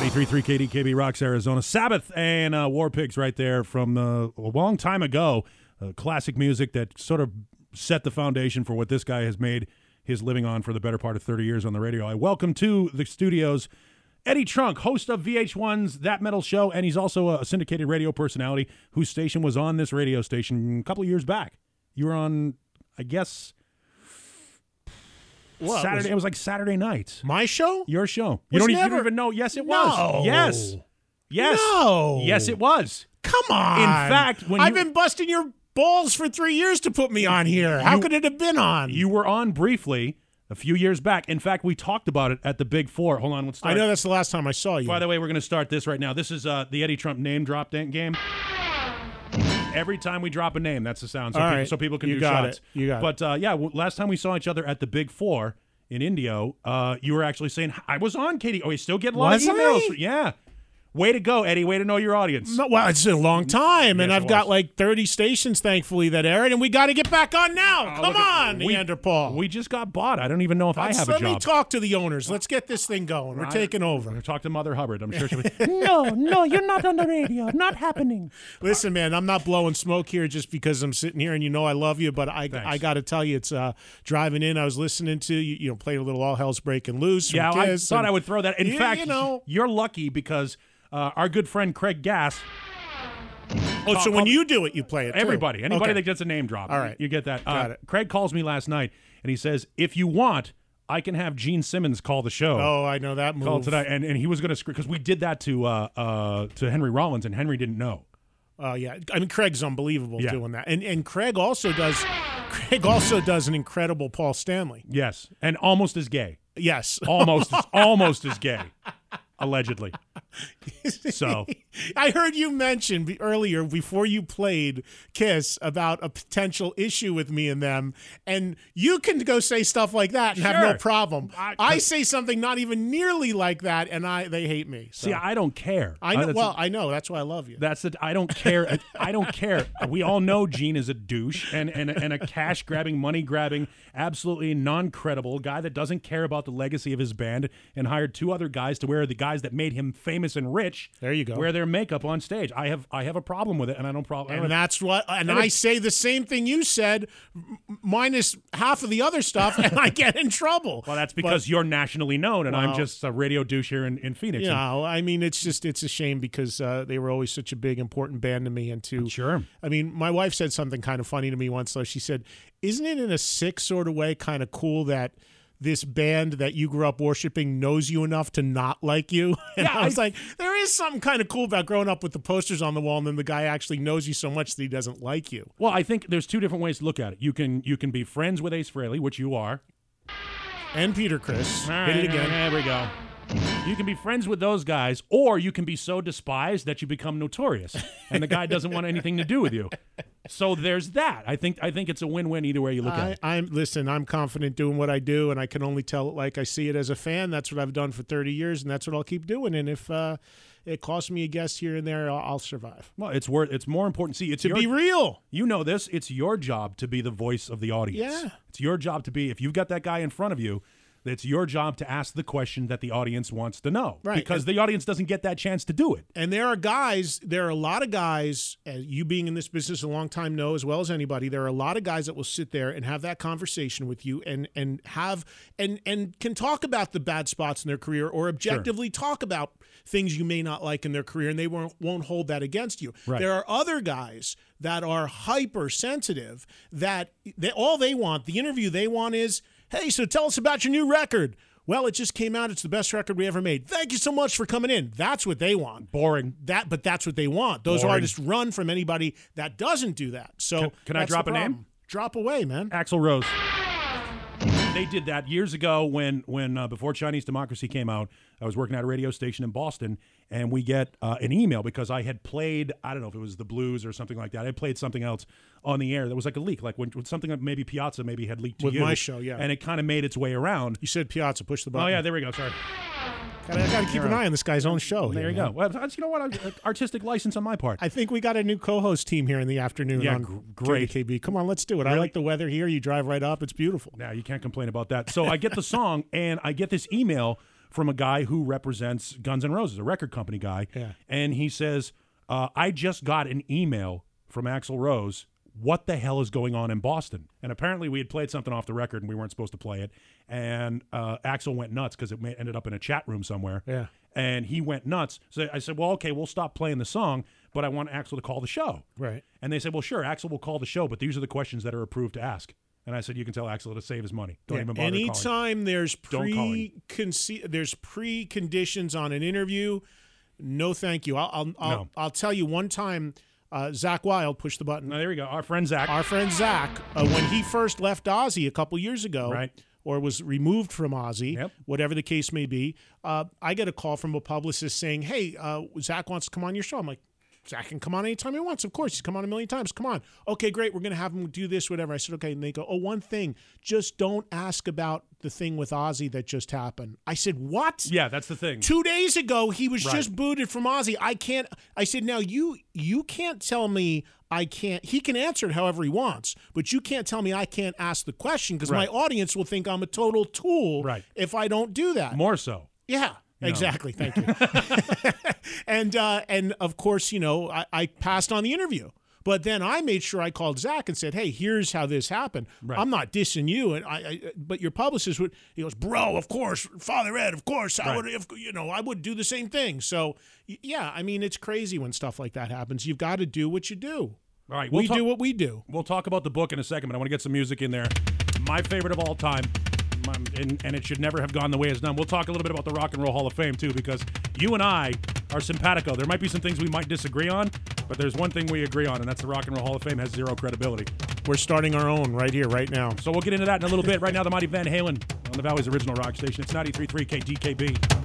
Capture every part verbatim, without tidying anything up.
ninety-three point three K D K B Rocks, Arizona. Sabbath and uh, War Pigs right there from uh, a long time ago. Uh, classic music that sort of set the foundation for what this guy has made his living on for the better part of thirty years on the radio. I welcome to the studios Eddie Trunk, host of V H one's That Metal Show, and he's also a syndicated radio personality whose station was on this radio station a couple of years back. You were on, I guess, what, Saturday. was it was like Saturday night. My show? Your show. You Was don't, e- you never- don't even know. Yes, it No. was. Yes. Yes. No. Yes, it was. Come on. In fact, when I've you- been busting your balls for three years to put me on here. How You- could it have been on? You were on briefly a few years back. In fact, we talked about it at the Big Four. Hold on, let's I start. know that's the last time I saw you. By the way, we're going to start this right now. This is uh, the Eddie Trump name drop dan- game. Every time we drop a name, that's the sound, so, All people, right. so people can You do got shots. it. You got it. but uh, yeah, w- last time we saw each other at the Big Four in Indio, uh, you were actually saying, I was on, Katie. Oh, you still get a lot Was of emails. I? Yeah. Way to go, Eddie. Way to know your audience. No, well, it's a long time, and Yes, I've it got was. like thirty stations, thankfully, that air it, and we got to get back on now. Oh, Come look at- on, we- Neanderthal. We just got bought. I don't even know if I Let's- have a let job. me talk to the owners. Let's get this thing going. We're I- taking over. Or talk to Mother Hubbard. I'm sure she'll be. no, no, you're not on the radio. Not happening. Listen, man, I'm not blowing smoke here just because I'm sitting here and you know I love you, but I Thanks. I got to tell you, it's uh, driving in. I was listening to you, you know, playing a little All Hell's Breaking Loose. from Yeah, I Kiss, thought and- I would throw that. In Yeah, fact, you know. you're lucky because uh, our good friend Craig Gass. Oh, so when you do it, you play it. too. Everybody, anybody Okay. that gets a name drop. All right. You get that. Got uh, it. Craig calls me last night and he says, if you want, I can have Gene Simmons call the show. Oh, I know that move. Call tonight, and, and he was going to screw because we did that to uh, uh, to Henry Rollins, and Henry didn't know. Oh yeah, I mean Craig's unbelievable Yeah. doing that, and and Craig also does. Craig also does an incredible Paul Stanley. Yes, and almost as gay. Yes, Almost, as, almost as gay, allegedly. So I heard you mention be- earlier before you played Kiss about a potential issue with me and them, and you can go say stuff like that and have no Sure. problem. I- I, say something not even nearly like that, and I they hate me. So. see, I don't care. I Uh, know. that's- Well, I know. That's why I love you. That's it. I don't care. I don't care. We all know Gene is a douche and and, and a cash grabbing, money grabbing, absolutely non credible guy that doesn't care about the legacy of his band and hired two other guys to wear the guys that made him famous and rich. There you go. Wear their makeup on stage. I have I have a problem with it, and I don't problem. And that's what, and, And I it- say the same thing you said, m- minus half of the other stuff, and I get in trouble. well, that's because you're nationally known, and I'm Well- just a radio douche here in, in Phoenix. You And- know, I mean, it's just it's a shame because uh, they were always such a big, important band to me. And to, Sure. I mean, my wife said something kind of funny to me once. Though she said, "Isn't it in a sick sort of way kind of cool that this band that you grew up worshiping knows you enough to not like you?" And Yeah, I was I- like, there is something kind of cool about growing up with the posters on the wall, and then the guy actually knows you so much that he doesn't like you. Well, I think there's two different ways to look at it. You can you can be friends with Ace Frehley, which you are. And Peter Chris, All hit right, it again. There we go. You can be friends with those guys, or you can be so despised that you become notorious, and the guy doesn't want anything to do with you. So there's that. I think I think it's a win-win either way you look at I, it. I'm listen. I'm confident doing what I do, and I can only tell it like I see it as a fan. That's what I've done for thirty years, and that's what I'll keep doing. And if uh, it costs me a guest here and there, I'll, I'll survive. Well, it's worth. It's more important. See, it's To your, be real, you know this. It's your job to be the voice of the audience. Yeah. It's your job to be. If you've got that guy in front of you, it's your job to ask the question that the audience wants to know. Right. Because the audience doesn't get that chance to do it. and there are guys. There are a lot of guys. Uh, you being in this business a long time know as well as anybody. There are a lot of guys that will sit there and have that conversation with you, and and have and and can talk about the bad spots in their career, or objectively talk about things you may not like in their career, and they won't won't hold that against you. Right. There are other guys that are hypersensitive that they, all they want, the interview they want is, hey, so tell us about your new record. Well, it just came out. It's the best record we ever made. Thank you so much for coming in. That's what they want. Boring. That, but that's what they want. Those Boring. artists run from anybody that doesn't do that. So Can- can I that's drop the a name? problem. Drop away, man. Axl Rose. They did that years ago when, when uh, before Chinese Democracy came out. I was working at a radio station in Boston, and we get uh, an email because I had played, I don't know if it was the blues or something like that. I had played something else on the air. There was like a leak, like when, when something that maybe Piazza maybe had leaked to With you. my show, yeah. And it kind of made its way around. You said Piazza. Push the Oh, button. yeah, there we go. Sorry. Gotta, I got to keep an eye on this guy's own show. There here, you man. go. Well, that's, you know what? Uh, Artistic license on my part. I think we got a new co-host team here in the afternoon Yeah, on gr- great. K B. Come on, let's do it. I Really? like the weather here. You drive right up. It's beautiful. Now you can't complain about that. So I get the song and I get this email from a guy who represents Guns N' Roses, a record company guy. Yeah. And he says, uh, I just got an email from Axl Rose. What the hell is going on in Boston? And apparently we had played something off the record and we weren't supposed to play it. And uh, Axl went nuts because it ended up in a chat room somewhere. Yeah. And he went nuts. So I said, well, okay, we'll stop playing the song, but I want Axl to call the show. Right. And they said, well, sure, Axl will call the show, but these are the questions that are approved to ask. And I said, you can tell Axl to save his money. Don't Yeah, even bother anytime calling. there's Don't call pre there's preconditions on an interview, no thank you. I'll I'll, I'll, No. I'll tell you one time, uh, Zach Wilde pushed the button. Now, there we go. Our friend Zach. Our friend Zach, uh, when he first left Ozzy a couple years ago, Right. or was removed from Ozzy, Yep. whatever the case may be, uh, I get a call from a publicist saying, hey, uh, Zach wants to come on your show. I'm like, Zach can come on anytime he wants. Of course, he's come on a million times. Come on. Okay, great. We're going to have him do this, whatever. I said, okay. And they go, oh, one thing. Just don't ask about the thing with Ozzy that just happened. I said, what? Yeah, that's the thing. Two days ago, he was Right. just booted from Ozzy. I can't. I said, now you you can't tell me I can't. He can answer it however he wants, but you can't tell me I can't ask the question because Right. my audience will think I'm a total tool Right. if I don't do that. More so. Yeah. know. Exactly. Thank you. and uh, and of course, you know, I, I passed on the interview. But then I made sure I called Zach and said, "Hey, here's how this happened. Right. I'm not dissing you." And I, I, but your publicist would. He goes, "Bro, of course, Father Ed, of course, I Right. would, if, you know, I would do the same thing." So, y- yeah, I mean, it's crazy when stuff like that happens. You've got to do what you do. All right, we'll we talk- do what we do. We'll talk about the book in a second, but I want to get some music in there. My favorite of all time, um, and, and it should never have gone the way it's done. We'll talk a little bit about the Rock and Roll Hall of Fame, too, because you and I are simpatico. There might be some things we might disagree on, but there's one thing we agree on, and that's the Rock and Roll Hall of Fame has zero credibility. We're starting our own right here, right now. So we'll get into that in a little bit. Right now, the Mighty Van Halen on the Valley's original rock station. It's ninety-three point three K D K B.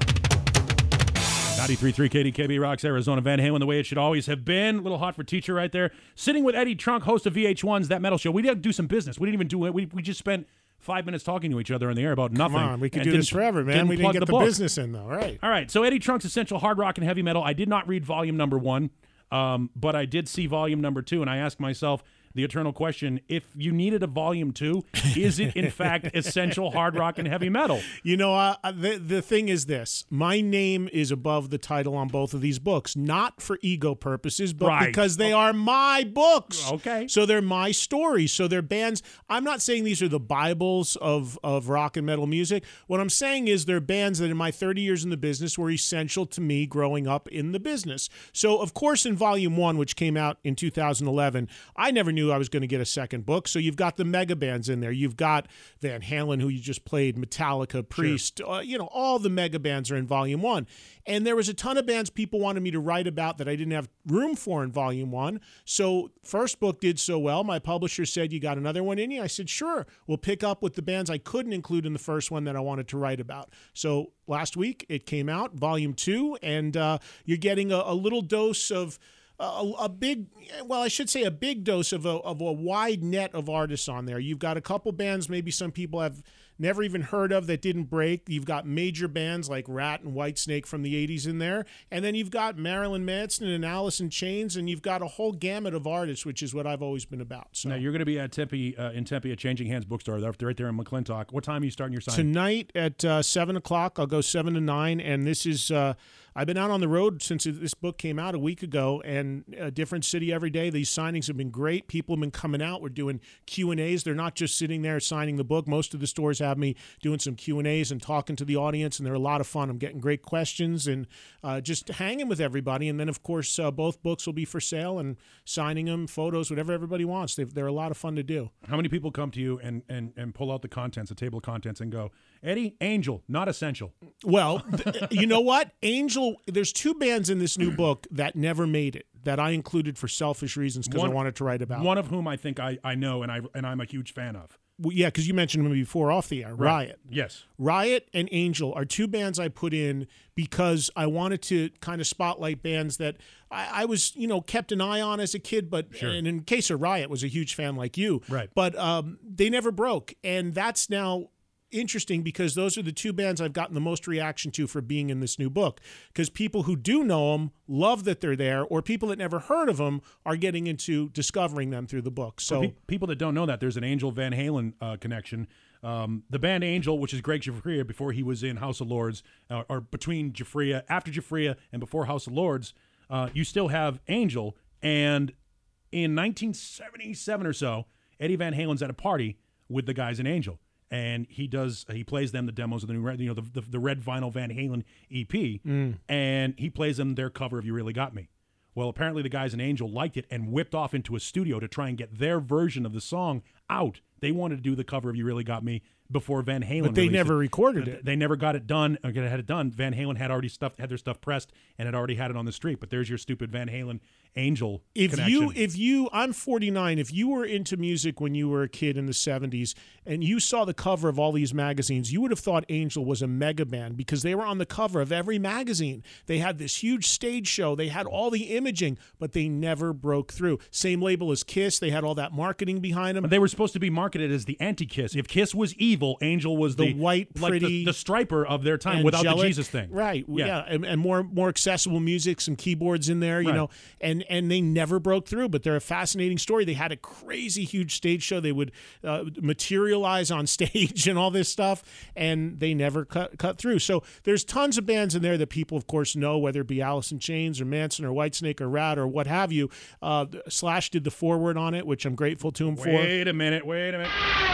ninety-three point three K D K B rocks Arizona. Van Halen, the way it should always have been. A little hot for teacher right there. Sitting with Eddie Trunk, host of V H one's That Metal Show. We didn't do some business. We didn't even do it. We, we just spent five minutes talking to each other in the air about nothing. Come on, we could and do this forever, man. We didn't plug get the, book. business in, though. Right. All right, so Eddie Trunk's Essential Hard Rock and Heavy Metal. I did not read volume number one, um, but I did see volume number two, and I asked myself the eternal question, if you needed a volume two, is it in fact Essential Hard Rock and Heavy Metal? You know, uh, the the thing is this: my name is above the title on both of these books, not for ego purposes, but Right. because they are my books. Okay. So they're my stories. So they're bands. I'm not saying these are the Bibles of of rock and metal music. What I'm saying is they're bands that in my thirty years in the business were essential to me growing up in the business. So of course, in volume one, which came out in two thousand eleven, I never knew I was going to get a second book. So you've got the mega bands in there. You've got Van Halen, who you just played, Metallica, Priest, uh, you know, all the mega bands are in volume one. And there was a ton of bands people wanted me to write about that I didn't have room for in volume one. So first book did so well. My publisher said, you got another one in you? I said, sure. We'll pick up with the bands I couldn't include in the first one that I wanted to write about. So last week it came out, volume two, and uh, you're getting a, a little dose of A, a big, well, I should say a big dose of a, of a wide net of artists on there. You've got a couple bands maybe some people have never even heard of that didn't break. You've got major bands like Rat and Whitesnake from the eighties in there. And then you've got Marilyn Manson and Alice in Chains, and you've got a whole gamut of artists, which is what I've always been about. So Now, you're going to be at Tempe, uh, in Tempe at Changing Hands Bookstore. They're right there in McClintock. What time are you starting your signing? Tonight at uh, seven o'clock, I'll go seven to nine, and this is uh, I've been out on the road since this book came out a week ago, and a different city every day. These signings have been great. People have been coming out. We're doing Q and A's. They're not just sitting there signing the book. Most of the stores have me doing some Q and A's and talking to the audience, and they're a lot of fun. I'm getting great questions and uh, just hanging with everybody. And then, of course, uh, both books will be for sale and signing them, photos, whatever everybody wants. They've, they're a lot of fun to do. How many people come to you and, and, and pull out the contents, a table of contents, and go, Eddie, Angel, not essential? Well, th- you know what? Angel, there's two bands in this new book that never made it that I included for selfish reasons because I One- wanted to write about. One of whom I think I, I know and, I, and I'm a huge fan of. Well, yeah, because you mentioned them before off the air. Riot. Yes. Riot and Angel are two bands I put in because I wanted to kind of spotlight bands that I, I was, you know, kept an eye on as a kid. But Sure. and in case of Riot, was a huge fan like you. Right. But um, they never broke, and that's now interesting because those are the two bands I've gotten the most reaction to for being in this new book, because people who do know them love that they're there, or people that never heard of them are getting into discovering them through the book. So For pe- people that don't know that, there's an Angel Van Halen uh, connection. Um, the band Angel, which is Greg Giuffria before he was in House of Lords, uh, or between Giuffria, after Giuffria and before House of Lords, uh, you still have Angel. And in nineteen seventy-seven or so, Eddie Van Halen's at a party with the guys in Angel. And he does, he plays them the demos of the new, you know, the, the, the red vinyl Van Halen E P, mm. and he plays them their cover of You Really Got Me. Well, apparently the guys in Angel liked it and whipped off into a studio to try and get their version of the song out. They wanted to do the cover of You Really Got Me before Van Halen. But they never it. recorded it. They never got it done. Or had it done. Van Halen had already stuff had their stuff pressed and had already had it on the street. But there's your stupid Van Halen Angel if connection. you if you I'm forty-nine, if you were into music when you were a kid in the seventies and you saw the cover of all these magazines, you would have thought Angel was a mega band because they were on the cover of every magazine. They had this huge stage show, they had all the imaging, but they never broke through. Same label as Kiss, they had all that marketing behind them. They were supposed to be marketed as the anti-Kiss. If Kiss was evil, Angel was the, the white, pretty, like the, the striper of their time angelic, without the Jesus thing. Right. Yeah, yeah. And, and more more accessible music, some keyboards in there, you right. know, and and they never broke through, but they're a fascinating story. They had a crazy huge stage show. They would uh, materialize on stage and all this stuff, and they never cut cut through. So there's tons of bands in there that people, of course, know, whether it be Alice in Chains or Manson or Whitesnake or Rat or what have you. Uh, Slash did the foreword on it, which I'm grateful to him wait for. Wait a minute, wait a minute.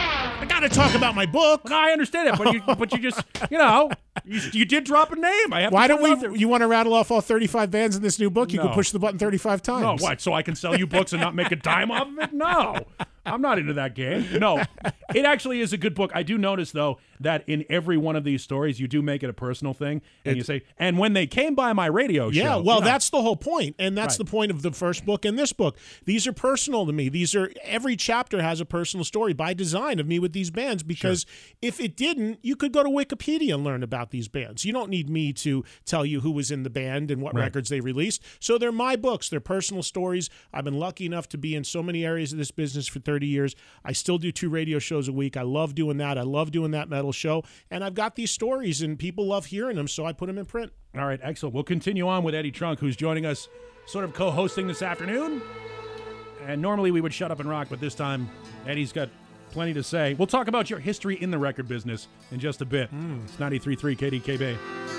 I got to talk about my book. No, I understand it, but you, but you just, you know, you, you did drop a name. I have. Why to don't we? You want to rattle off all thirty-five bands in this new book? You No. can push the button thirty-five times. No, what? So I can sell you books and not make a dime off of it? No, I'm not into that game. No, it actually is a good book. I do notice though that in every one of these stories, you do make it a personal thing, and it, you say, "And when they came by my radio yeah, show." Yeah, well, you know, that's the whole point, and that's right. the point of the first book and this book. These are personal to me. These are every chapter has a personal story by design of me with these bands. Because sure. if it didn't, you could go to Wikipedia and learn about these bands. You don't need me to tell you who was in the band and what right. records they released. So they're my books. They're personal stories. I've been lucky enough to be in so many areas of this business for thirty years. I still do two radio shows a week. I love doing that. I love doing that metal show. And I've got these stories, and people love hearing them, so I put them in print. All right, excellent. We'll continue on with Eddie Trunk, who's joining us sort of co-hosting this afternoon. And normally we would shut up and rock, but this time Eddie's got plenty to say. We'll talk about your history in the record business in just a bit. Mm. It's ninety-three point three K D K B.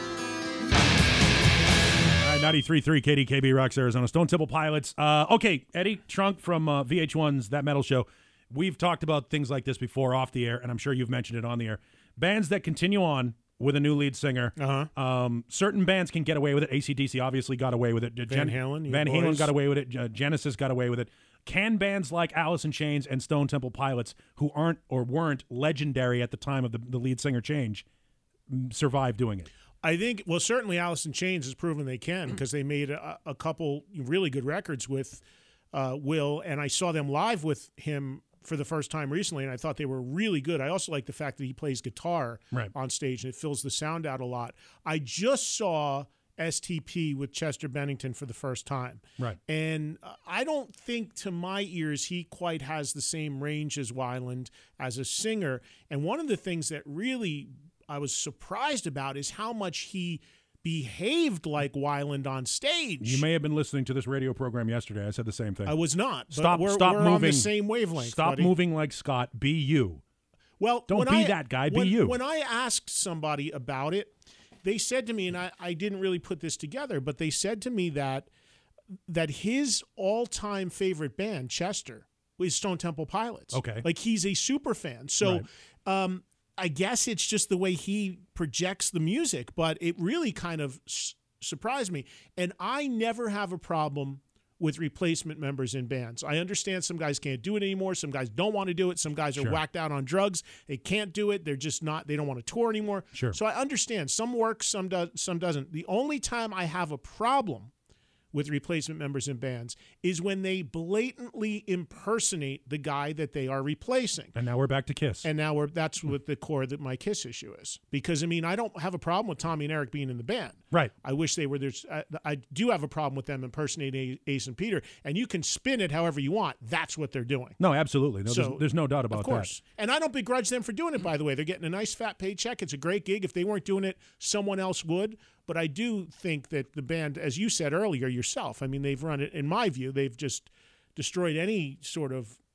All right, ninety-three point three K D K B rocks Arizona. Stone Temple Pilots. Uh, okay, Eddie Trunk from uh, V H one's That Metal Show. We've talked about things like this before off the air, and I'm sure you've mentioned it on the air. Bands that continue on with a new lead singer. Uh-huh. Um, certain bands can get away with it. A C D C obviously got away with it. Van Gen- Halen. Van boys. Halen got away with it. Uh, Genesis got away with it. Can bands like Alice in Chains and Stone Temple Pilots, who aren't or weren't legendary at the time of the, the lead singer change, survive doing it? I think, well, certainly Alice in Chains has proven they can because they made a, a couple really good records with uh, Will, and I saw them live with him for the first time recently, and I thought they were really good. I also like the fact that he plays guitar right. on stage, and it fills the sound out a lot. I just saw S T P with Chester Bennington for the first time. Right. And I don't think to my ears he quite has the same range as Weiland as a singer. And one of the things that really I was surprised about is how much he behaved like Weiland on stage. You may have been listening to this radio program yesterday. I said the same thing. I was not. Stop, but we're, stop we're moving. on the same wavelength. Stop buddy. moving like Scott. Be you. Well, don't be I, that guy. When, be you. When I asked somebody about it, they said to me, and I, I didn't really put this together, but they said to me that that his all-time favorite band, Chester, is Stone Temple Pilots. Okay. Like he's a super fan. So right. um, I guess it's just the way he projects the music, but it really kind of s- surprised me. And I never have a problem with replacement members in bands. I understand some guys can't do it anymore. Some guys don't want to do it. Some guys are sure. whacked out on drugs. They can't do it. They're just not, they don't want to tour anymore. Sure. So I understand. Some works, some do, some doesn't. The only time I have a problem with replacement members in bands is when they blatantly impersonate the guy that they are replacing. And now we're back to Kiss. And now we're that's what the core that my Kiss issue is. Because, I mean, I don't have a problem with Tommy and Eric being in the band. Right. I wish they were there. I, I do have a problem with them impersonating Ace and Peter. And you can spin it however you want. That's what they're doing. No, absolutely. No, So, there's, there's no doubt about Of course. that. And I don't begrudge them for doing it, by the way. They're getting a nice fat paycheck. It's a great gig. If they weren't doing it, someone else would. But I do think that the band, as you said earlier yourself, I mean, they've run it, in my view, they've just destroyed any sort of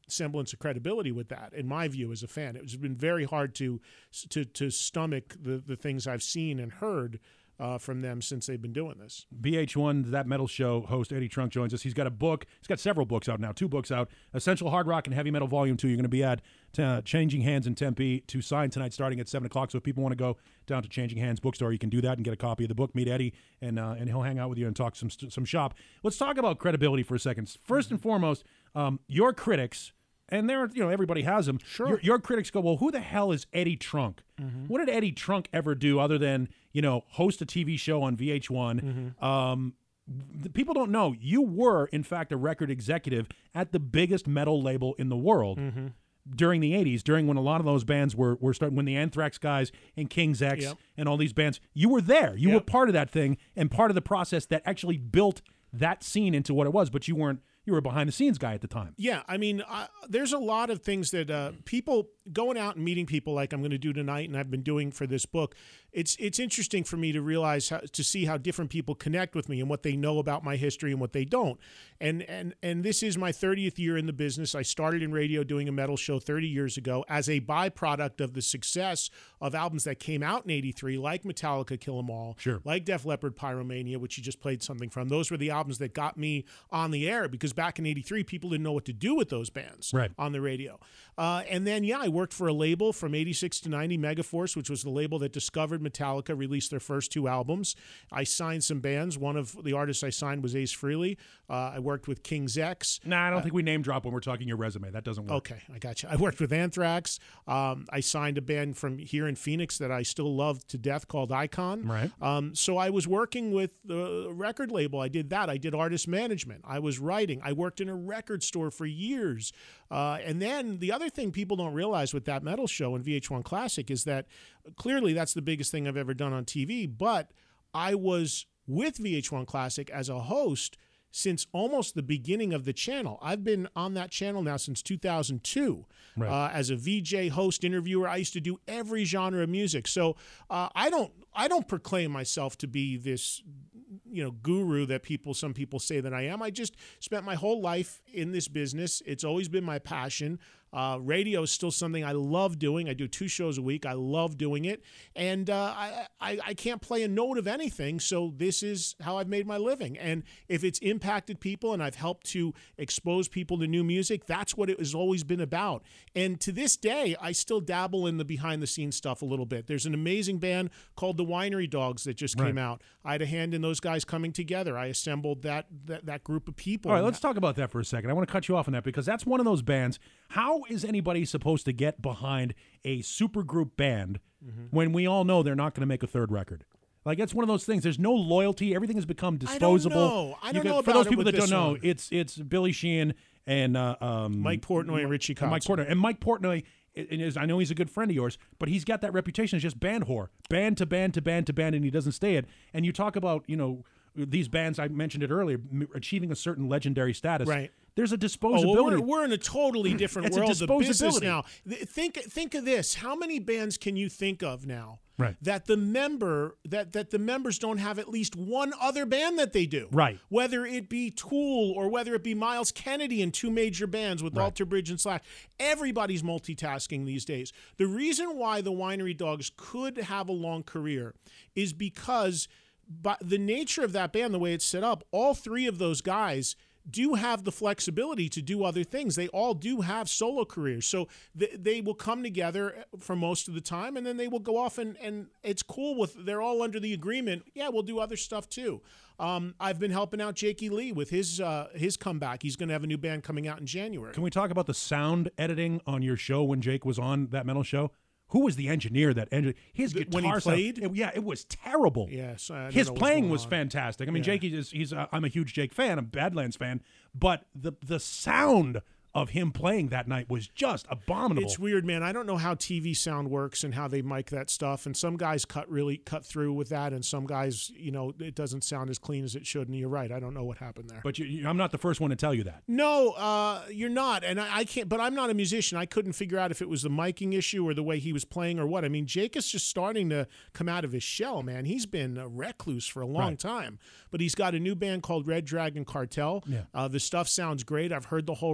semblance of credibility with that, in my view, as a fan. It's been very hard to to to stomach the the things I've seen and heard Uh, from them since they've been doing this. V H one, That Metal Show host Eddie Trunk joins us. He's got a book. He's got several books out now, two books out. Essential Hard Rock and Heavy Metal Volume two. You're going to be at uh, Changing Hands in Tempe to sign tonight starting at seven o'clock. So if people want to go down to Changing Hands bookstore, you can do that and get a copy of the book. Meet Eddie, and uh, and he'll hang out with you and talk some some shop. Let's talk about credibility for a second. First and foremost, um, your critics, and there, you know, everybody has them. Sure. Your, your critics go, well, who the hell is Eddie Trunk? Mm-hmm. What did Eddie Trunk ever do other than, you know, host a T V show on V H one? Mm-hmm. Um, the people don't know you were, in fact, a record executive at the biggest metal label in the world mm-hmm. during the eighties, during when a lot of those bands were were starting, when the Anthrax guys and King's X yep. and all these bands, you were there. You yep. were part of that thing and part of the process that actually built that scene into what it was, but you weren't. You were a behind-the-scenes guy at the time. Yeah, I mean, uh, there's a lot of things that uh, people going out and meeting people like I'm going to do tonight, and I've been doing for this book. It's it's interesting for me to realize how, to see how different people connect with me and what they know about my history and what they don't. And and and this is my thirtieth year in the business. I started in radio doing a metal show thirty years ago as a byproduct of the success of albums that came out in eighty-three, like Metallica, Kill 'Em All, sure. like Def Leppard, Pyromania, which you just played something from. Those were the albums that got me on the air because back in eighty-three, people didn't know what to do with those bands right. on the radio. Uh, and then, yeah, I worked for a label from eighty-six to ninety, Megaforce, which was the label that discovered Metallica, released their first two albums. I signed some bands. One of the artists I signed was Ace Frehley. Uh, I worked with King's X. Nah, I don't uh, think we name drop when we're talking your resume. That doesn't work. Okay, I got you. I worked with Anthrax. Um, I signed a band from here in Phoenix that I still love to death called Icon. Right. Um, so I was working with the record label. I did that. I did artist management. I was writing. I worked in a record store for years. Uh, and then the other thing people don't realize with That Metal Show and V H one Classic is that clearly that's the biggest thing I've ever done on T V, but I was with V H one Classic as a host since almost the beginning of the channel. I've been on that channel now since two thousand two right. uh, as a V J, host, interviewer. I used to do every genre of music. So uh, I don't I don't proclaim myself to be this, you know, guru that people some people say that I am. I just spent my whole life in this business. It's always been my passion. Uh, radio is still something I love doing. I do two shows a week. I love doing it. And uh, I, I, I can't play a note of anything, so this is how I've made my living. And if it's impacted people and I've helped to expose people to new music, that's what it has always been about. And to this day, I still dabble in the behind-the-scenes stuff a little bit. There's an amazing band called the Winery Dogs that just right. came out. I had a hand in those guys coming together. I assembled that that, that group of people. All right, let's talk about that for a second. I want to cut you off on that because that's one of those bands. How is anybody supposed to get behind a supergroup band mm-hmm. when we all know they're not going to make a third record? Like, it's one of those things. There's no loyalty. Everything has become disposable. I don't know. I don't got, know for about those it people with that don't this know, one. it's it's Billy Sheehan and uh, um, Mike Portnoy and Richie Kotzen. Mike Portnoy and Mike Portnoy. Is, I know he's a good friend of yours, but he's got that reputation as just band whore, band to band to band to band, and he doesn't stay it. And you talk about, you know, these bands, I mentioned it earlier, achieving a certain legendary status. Right. There's a disposability. Oh, well, we're, we're in a totally different it's world a of business disposability. now. Th- Think think of this. How many bands can you think of now right. that the member that that the members don't have at least one other band that they do? Right. Whether it be Tool or whether it be Miles Kennedy in two major bands with right. Alter Bridge and Slash. Everybody's multitasking these days. The reason why the Winery Dogs could have a long career is because by the nature of that band, the way it's set up, all three of those guys do have the flexibility to do other things. They all do have solo careers. So th- they will come together for most of the time, and then they will go off, and, and it's cool with, they're all under the agreement, yeah, we'll do other stuff too. Um, I've been helping out Jakey Lee with his uh, his comeback. He's going to have a new band coming out in January. Can we talk about the sound editing on your show when Jake was on That Metal Show? Who was the engineer that engineered his The- guitar when he sound- played? it- yeah, it was terrible. Yes, I don't his know what's playing going was on. fantastic. I mean, Yeah. Jake is he's uh, I'm a huge Jake fan, a Badlands fan, but the the sound of him playing that night was just abominable. It's weird, man. I don't know how T V sound works and how they mic that stuff. And some guys cut really cut through with that, and some guys, you know, it doesn't sound as clean as it should. And you're right. I don't know what happened there. But you, you, I'm not the first one to tell you that. No, uh, you're not, and I, I can't. But I'm not a musician. I couldn't figure out if it was the miking issue or the way he was playing or what. I mean, Jake is just starting to come out of his shell, man. He's been a recluse for a long Right. time, but he's got a new band called Red Dragon Cartel. Yeah. Uh, the stuff sounds great. I've heard the whole record. It's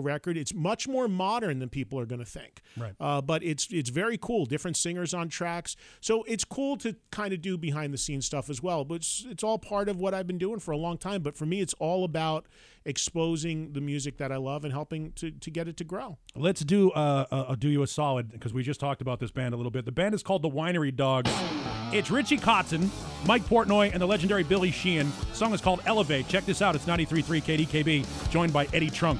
it's much more modern than people are going to think. Right. Uh, but it's it's very cool. Different singers on tracks, so it's cool to kind of do behind the scenes stuff as well. But it's it's all part of what I've been doing for a long time. But for me, it's all about exposing the music that I love and helping to to get it to grow. Let's do uh, uh do you a solid, because we just talked about this band a little bit. The band is called the Winery Dogs. It's Richie Kotzen, Mike Portnoy, and the legendary Billy Sheehan. The song is called Elevate. Check this out. It's ninety-three point three K D K B, joined by Eddie Trunk.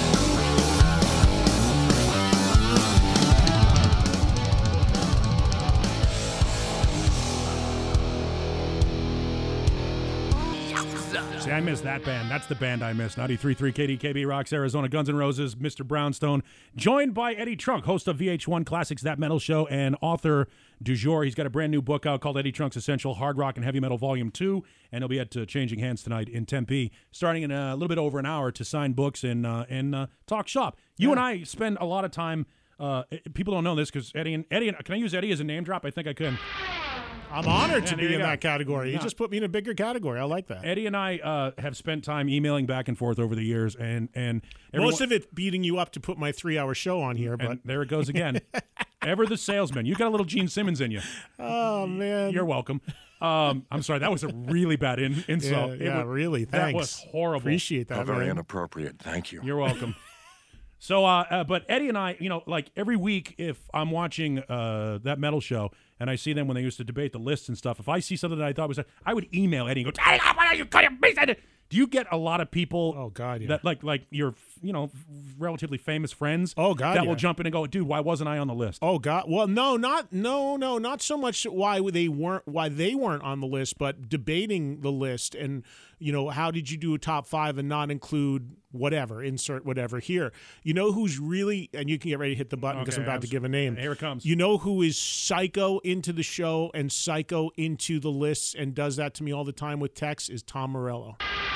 See, I miss that band. That's the band I miss. ninety-three point three K D K B rocks Arizona. Guns N' Roses, Mister Brownstone, joined by Eddie Trunk, host of V H one Classics That Metal Show and author du jour. He's got a brand new book out called Eddie Trunk's Essential Hard Rock and Heavy Metal Volume two, and he'll be at uh, Changing Hands tonight in Tempe, starting in a little bit over an hour to sign books and uh, and uh, talk shop. You Yeah. and I spend a lot of time. Uh, people don't know this because Eddie and Eddie. And, can I use Eddie as a name drop? I think I can. I'm honored Yeah, to there be you in go. that category. You Yeah. just put me in a bigger category. I like that. Eddie and I uh, have spent time emailing back and forth over the years, and and everyone, Most of it beating you up to put my three-hour show on here, but and there it goes again. Ever the salesman. You got a little Gene Simmons in you. oh man, You're welcome. Um, I'm sorry, that was a really bad in, yeah, insult. It yeah was- really. That Thanks. was horrible. Appreciate that. How very man. inappropriate. Thank you. You're welcome. So, uh, uh, but Eddie and I, you know, like every week, if I'm watching uh, that metal show and I see them when they used to debate the lists and stuff, if I see something that I thought was, I would email Eddie and go, "Eddie, why are you cutting me?" Do you get a lot of people? Oh, God, yeah. That like like your you know relatively famous friends. Oh, God, that yeah. will jump in and go, dude, why wasn't I on the list? Oh God! Well, no, not no, no, not so much why they weren't why they weren't on the list, but debating the list and you know how did you do a top five and not include whatever, insert whatever here. You know who's really, and you can get ready to hit the button because Okay, I'm about abs- to give a name. Here it comes. You know who is psycho into the show and psycho into the lists and does that to me all the time with texts is Tom Morello.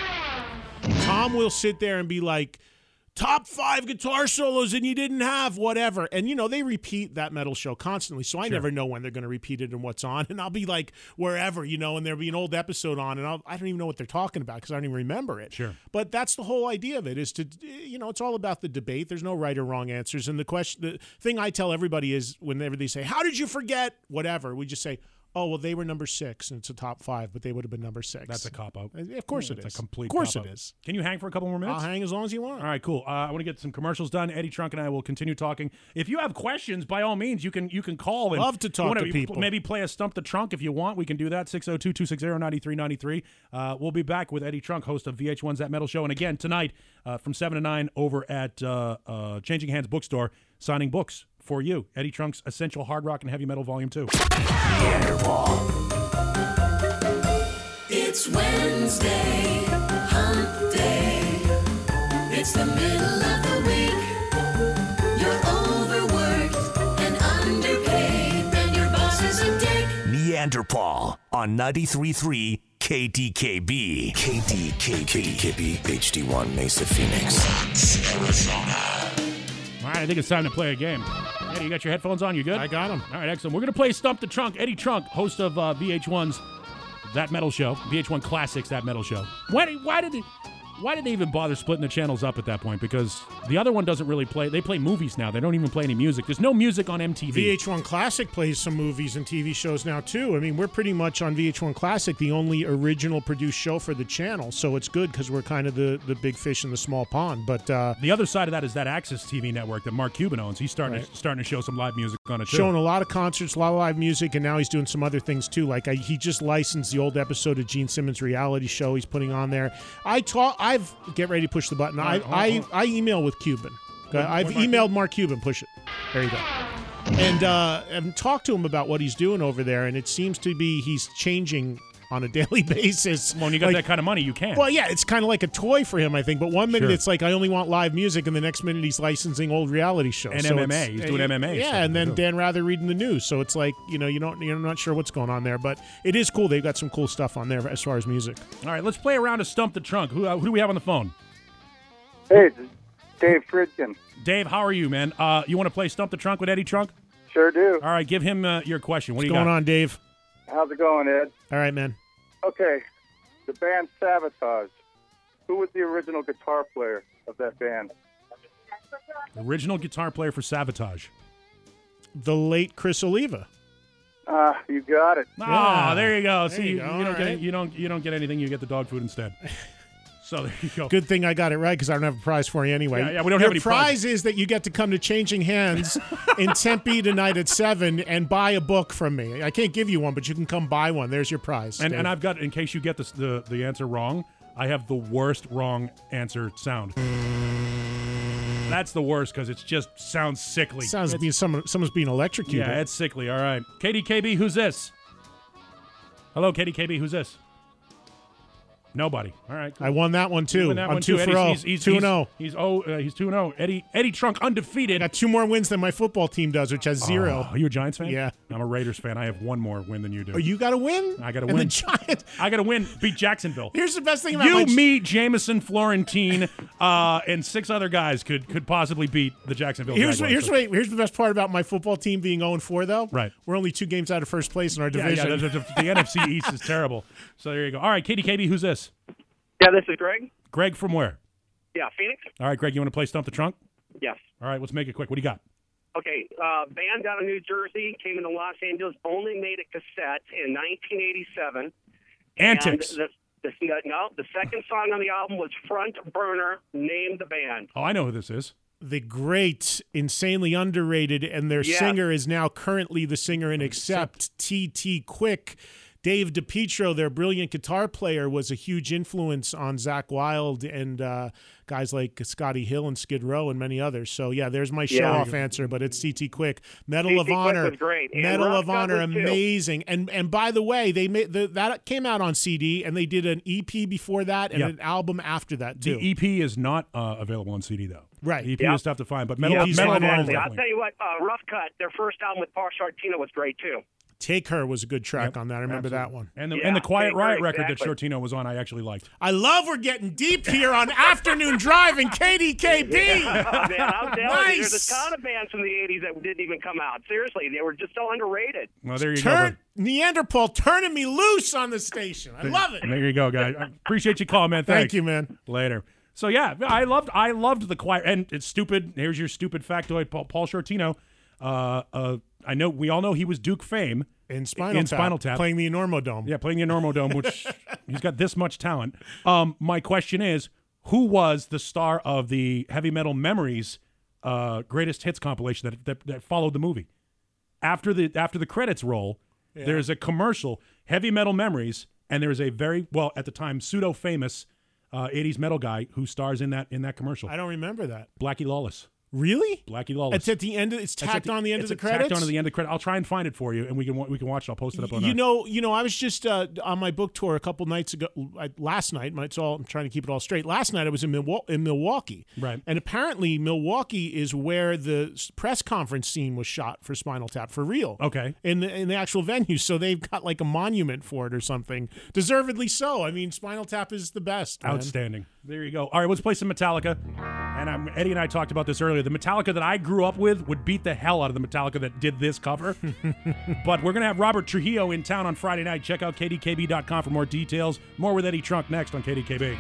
Tom will sit there and be like, top five guitar solos and you didn't have whatever. And, you know, they repeat that metal show constantly. So I Sure. never know when they're going to repeat it and what's on. And I'll be like, wherever, you know, and there'll be an old episode on and I'll, I don't even know what they're talking about because I don't even remember it. Sure. But that's the whole idea of it is to, you know, it's all about the debate. There's no right or wrong answers. And the question, the thing I tell everybody is whenever they say, how did you forget whatever? We just say, oh, well, they were number six and it's a top five, but they would have been number six. That's a cop out. Of course it It's is. a complete Of course cop it out. is. Can you hang for a couple more minutes? I'll hang as long as you want. All right, cool. Uh, I want to get some commercials done. Eddie Trunk and I will continue talking. If you have questions, by all means, you can you can call and Love to talk wanna to people. Maybe play a Stump the Trunk if you want. We can do that. six oh two, two six zero, nine three nine three. Uh, we'll be back with Eddie Trunk, host of V H one's That Metal Show. And again, tonight uh, from seven to nine over at uh, uh, Changing Hands Bookstore, signing books for you. Eddie Trunk's Essential Hard Rock and Heavy Metal Volume two. It's Wednesday, hump day. It's the middle of the week. You're overworked and underpaid, and your boss is a dick. Neanderthal on ninety-three point three K D K B. K D K B, H D one, Mesa, Phoenix. Arizona. All right, I think it's time to play a game. Eddie, you got your headphones on? You good? I got 'em. All right, excellent. We're going to play Stump the Trunk. Eddie Trunk, host of uh, V H one's That Metal Show, V H one Classics That Metal Show. Why did, why did they, why did they even bother splitting the channels up at that point? Because the other one doesn't really play. They play movies now. They don't even play any music. There's no music on M T V. V H one Classic plays some movies and T V shows now, too. I mean, we're pretty much on V H one Classic, the only original produced show for the channel. So it's good because we're kind of the, the big fish in the small pond. But uh, The other side of that is that Access T V network that Mark Cuban owns. He's starting Right. to, starting to show some live music on it, too. showing a lot of concerts, a lot of live music, and now he's doing some other things, too. Like I, he just licensed the old episode of Gene Simmons' reality show he's putting on there. I talk, I've, get ready to push the button. All I, right, hold on, I, hold I email with Cuban. Uh, I've what Mark emailed Mark Cuban. Push it. There you go. And uh, and talked to him about what he's doing over there, and it seems to be he's changing on a daily basis. Well, when you got Like, that kind of money, you can. well, yeah, it's kind of like a toy for him, I think. But one minute Sure. it's like I only want live music, and the next minute he's licensing old reality shows And So M M A. it's- He's doing M M A Yeah, stuff, and then too. Dan Rather reading the news. So it's like you know you don't you're not sure what's going on there, but it is cool. They've got some cool stuff on there as far as music. All right, let's play a round of Stump the Trunk. Who, uh, who do we have on the phone? Hey, this is Dave Fridkin. Dave, how are you, man? Uh, you want to play Stump the Trunk with Eddie Trunk? Sure do. All right, give him uh, your question. What What's do you going got? on, Dave? How's it going, Ed? All right, man. Okay, the band Sabotage. Who was the original guitar player of that band? Original guitar player for Savatage. The late Chris Oliva. Ah, you got it. Oh, Yeah. there you go. There See, you you, go. you All don't get right. you don't you don't get anything. You get the dog food instead. So there you go. Good thing I got it right because I don't have a prize for you anyway. Yeah, yeah, we don't Your have any prize prizes. is that you get to come to Changing Hands in Tempe tonight at seven and buy a book from me. I can't give you one, but you can come buy one. There's your prize. And Dave. and I've got, in case you get this, the the answer wrong, I have the worst wrong answer sound. That's the worst because it just sounds sickly. Sounds It's- like someone, someone's being electrocuted. Yeah, it's sickly. All right. K D K B, who's this? Hello, K D K B, who's this? Nobody. All right. Cool. I won that one too. You win that I'm one two too. for Eddie's- oh. He's, he's, two he's, and oh. He's oh, uh, he's two and oh. Eddie Eddie Trunk undefeated. Got two more wins than my football team does, which has zero. Oh, are you a Giants fan? Yeah. I'm a Raiders fan. I have one more win than you do. Oh, you got to win. I gotta and win. The Giants. I got to win. Beat Jacksonville. Here's the best thing about You, my me, Jameson, Florentine, uh, and six other guys could could possibly beat the Jacksonville Here's Jaguars. here's what, here's the best part about my football team being oh and four though. Right. We're only two games out of first place in our yeah, division. yeah, the, the, the N F C East is terrible. So there you go. All right, K D K B, who's this? Yeah, this is Greg. Greg from where? Yeah, Phoenix. All right, Greg, you want to play Stump the Trunk? Yes. All right, let's make it quick. What do you got? Okay, uh, band down in New Jersey came into Los Angeles, only made a cassette in nineteen eighty-seven. Antics. And the, the, no, the second song on the album was Front Burner, named the band. Oh, I know who this is. The great, insanely underrated, and their Yeah. singer is now currently the singer in Accept, T T Quick. Dave DiPietro, their brilliant guitar player, was a huge influence on Zakk Wylde and uh, guys like Scotty Hill and Skid Row and many others. So, yeah, there's my show-off answer, but it's T T Quick. Medal T T of Quick Honor. was great. And Medal Rough of Cut Honor, was too. amazing. And and by the way, they made the, that came out on C D, and they did an E P before that and Yeah. an album after that, too. The E P is not uh, available on C D, though. Right. The E P Yeah. is tough to find, but Metal, Yeah, Metal of Honor is Exactly. I'll definitely. tell you what, uh, Rough Cut, their first album with Paul Shortino was great, too. Take Her was a good track Yep, on that. I remember that one. And the, Yeah, and the Quiet Take Her, Riot record exactly. that Shortino was on, I actually liked. I love we're getting deep here on Afternoon Drive and K D K B. Oh, man, I'm telling you, there's Nice. a ton of bands from the eighties that didn't even come out. Seriously, they were just so underrated. Well, there you Turn go. Neanderthal turning me loose on the station. I love it. There you go, guys. I appreciate your call, man. Thank Thanks. you, man. Later. So yeah, I loved I loved the Quiet, and it's stupid. Here's your stupid factoid. Paul, Paul Shortino. Uh, uh, I know we all know he was Duke fame. In Spinal In Tap. Spinal Tap. Playing the Enormo Dome. Yeah, playing the Enormo Dome, which he's got this much talent. Um, my question is, who was the star of the Heavy Metal Memories uh, greatest hits compilation that, that that followed the movie? After the after the credits roll, there's a commercial, Heavy Metal Memories, and there's a very well at the time pseudo famous uh, eighties metal guy who stars in that in that commercial. I don't remember that. Blackie Lawless. Really? Blackie Lawless. It's at the end. Of, it's It's at tacked on the end it's of the tacked credits. on to the end of the credit. I'll try and find it for you, and we can wa- we can watch it. I'll post it up on. You our- know, you know, I was just uh, on my book tour a couple nights ago. I, last night, it's all I'm trying to keep it all straight. Last night, I was in, Milwa- in Milwaukee, Right. And apparently, Milwaukee is where the s- press conference scene was shot for Spinal Tap for real. Okay. in the in the actual venue, so they've got like a monument for it or something. Deservedly so. I mean, Spinal Tap is the best. Man. Outstanding. There you go. All right, let's play some Metallica. And um, Eddie and I talked about this earlier. The Metallica that I grew up with would beat the hell out of the Metallica that did this cover. But we're going to have Robert Trujillo in town on Friday night. Check out K D K B dot com for more details. More with Eddie Trunk next on K D K B.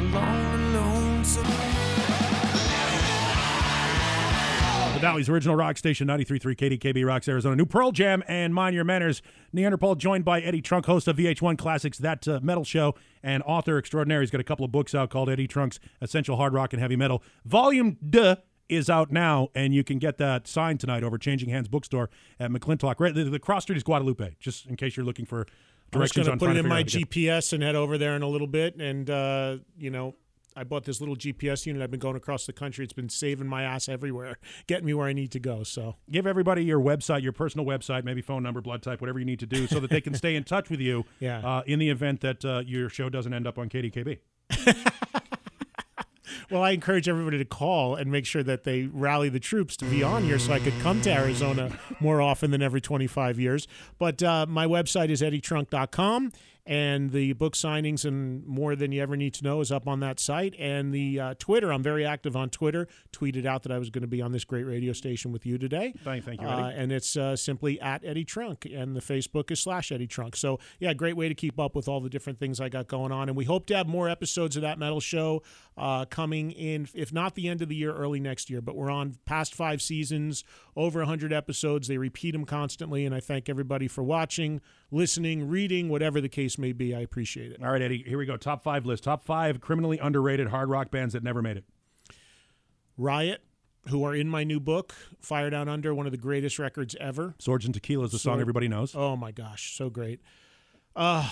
The Valley's original rock station, ninety-three point three K D K B rocks Arizona. New Pearl Jam and Mind Your Manners. Neanderthal joined by Eddie Trunk, host of V H one Classics, That uh, Metal Show, and author extraordinaire. He's got a couple of books out called Eddie Trunk's Essential Hard Rock and Heavy Metal. Volume Duh is out now, and you can get that signed tonight over Changing Hands Bookstore at McClintock. Right, the, the cross street is Guadalupe, just in case you're looking for I'm just directions going on to put trying it to in figure my out how to G get- P S and head over there in a little bit. And, uh, you know, I bought this little G P S unit. I've been going across the country. It's been saving my ass everywhere, getting me where I need to go. So Give everybody your website, your personal website, maybe phone number, blood type, whatever you need to do, so that they can stay in touch with you Yeah. uh, in the event that uh, your show doesn't end up on K D K B. Well, I encourage everybody to call and make sure that they rally the troops to be on here so I could come to Arizona more often than every twenty-five years. But uh, my website is eddie trunk dot com. And the book signings and more than you ever need to know is up on that site. And the uh, Twitter, I'm very active on Twitter. Tweeted out that I was going to be on this great radio station with you today. Thank, thank you, Eddie. Uh, and it's uh, simply at Eddie Trunk, and the Facebook is slash Eddie Trunk. So, yeah, great way to keep up with all the different things I got going on. And we hope to have more episodes of That Metal Show uh, coming in, if not the end of the year, early next year. But we're on past five seasons, over one hundred episodes. They repeat them constantly, and I thank everybody for watching, listening, reading, whatever the case may be. I appreciate it. All right, Eddie, here we go. Top five list. Top five criminally underrated hard rock bands that never made it. Riot, who are in my new book, Fire Down Under, one of the greatest records ever. Swords and Tequila is the song Sword- everybody knows. Oh, my gosh, so great. Uh,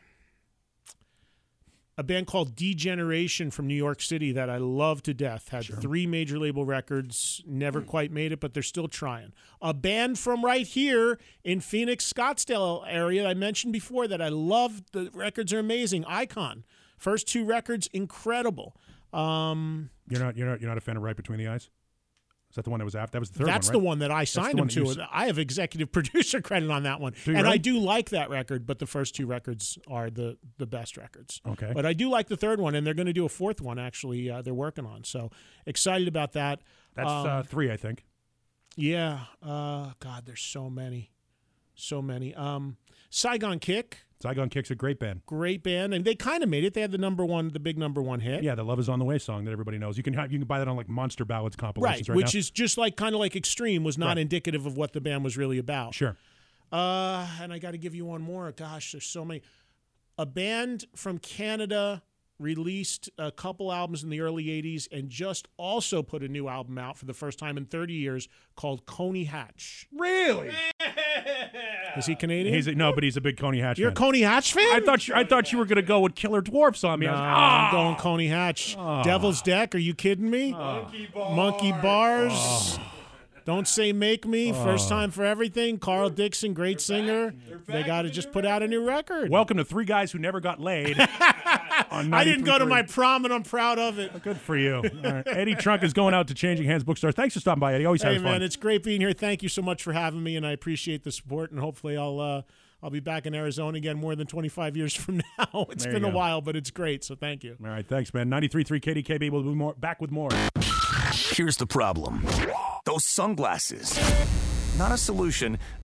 a band called Degeneration from New York City that I love to death. Had Sure. three major label records, never quite made it, but they're still trying. A band from right here in Phoenix, Scottsdale area that I mentioned before that I love. The records are amazing. Icon. First two records, incredible. Um, You're not, you're not, you're not a fan of Right Between the Eyes? Is that the one that was after? That was the third That's one, the right? one that I signed the them one that you to. s- I have executive producer credit on that one. Do you And I really? do like that record, but the first two records are the, the best records. Okay. But I do like the third one, and they're going to do a fourth one, actually, uh, they're working on. So excited about that. That's Um, uh, three, I think. Yeah. Uh, God, there's so many. So many. Um, Saigon Kick, Saigon Kick's a great band. great band. And they kind of made it. They had the number one, the big number one hit. Yeah, the Love Is on the Way song that everybody knows. You can have, you can buy that on like Monster Ballads compilations Right, right, which now. is just like kind of like Extreme was not Right. indicative of what the band was really about. Sure. Uh, and I got to give you one more. Gosh, there's so many. A band from Canada released a couple albums in the early eighties and just also put a new album out for the first time in thirty years called Coney Hatch. Really? Is he Canadian? He's a, no, but he's a big Coney Hatch You're a fan. Coney Hatch fan? I thought you, I thought you were going to go with Killer Dwarfs on me. No, I was, I'm ah! going Coney Hatch. Devil's Deck, are you kidding me? Monkey Bars. Monkey Bars. Don't Say Make Me, first time for everything. Carl Dixon, great singer. They got to just put out a new record. Welcome to Three Guys Who Never Got Laid. on I didn't go to ninety-three point three. my prom, and I'm proud of it. Good for you. All right. Eddie Trunk is going out to Changing Hands Bookstore. Thanks for stopping by, Eddie. Always Hey, have man, fun. it's great being here. Thank you so much for having me, and I appreciate the support, and hopefully I'll uh, I'll be back in Arizona again more than twenty-five years from now. It's There been you a go. while, but it's great, so thank you. All right, thanks, man. ninety-three point three K D K B. We'll be more, back with more. Here's the problem. Those sunglasses. Not a solution,